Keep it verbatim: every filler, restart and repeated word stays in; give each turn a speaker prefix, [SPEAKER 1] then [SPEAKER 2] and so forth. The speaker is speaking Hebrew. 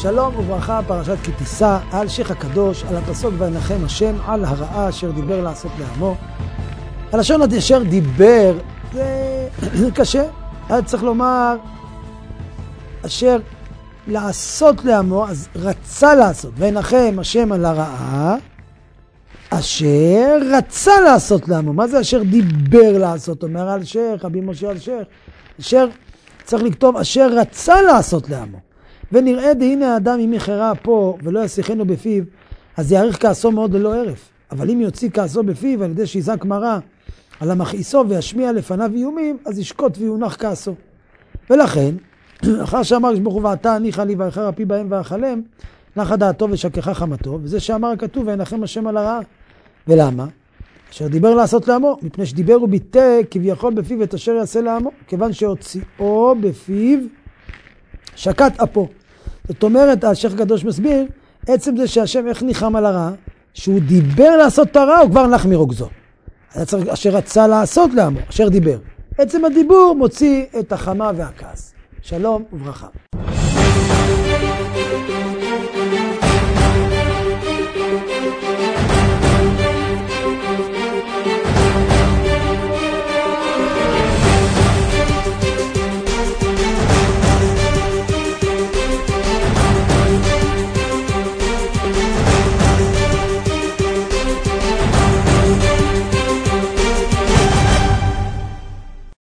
[SPEAKER 1] שלום וברכה, פרשת כי תישא, על שייך הקדוש, על הפסוק וינחם השם, על הרעה אשר דיבר לעשות לעמו. הלשון אשר דיבר, זה קשה. היה צריך לומר, אשר לעשות לעמו, אז רצה לעשות, וינחם השם על הרעה, אשר רצה לעשות לעמו. מה זה אשר דיבר לעשות? אומר על שייך, רבי משה על שייך. אשר צריך לכתוב, אשר רצה לעשות לעמו. ונראה דהנה האדם אם יחרה פה ולא ישיחנו בפיו, אז יאריך כעסו מאוד ללא הרף. אבל אם יוציא כעסו בפיו על ידי שיזק מרה על המכעיסו וישמיע לפניו איומים, אז ישקוט ויונח כעסו. ולכן, אחר שאמר ברוך הוא ואתה הניחה לי ואחר אפי בהם ואכלם, נחה דעתו ושכחה חמתו, וזה שאמר הכתוב וינחם השם על הרעה. ולמה? אשר דיבר לעשות לעמו, מפני שדיבר הוא ביטא כביכול בפיו את אשר יעשה לעמו, כיוון שהוציאו בפיו שקט אפו. זאת אומרת, השייך הקדוש מסביר, עצם זה שהשם איך ניחם על הרע, שהוא דיבר לעשות את הרע, הוא כבר נח מרוגזו. אשר רצה לעשות לעמו, אשר דיבר. עצם הדיבור מוציא את החמה והכעס. שלום וברכה.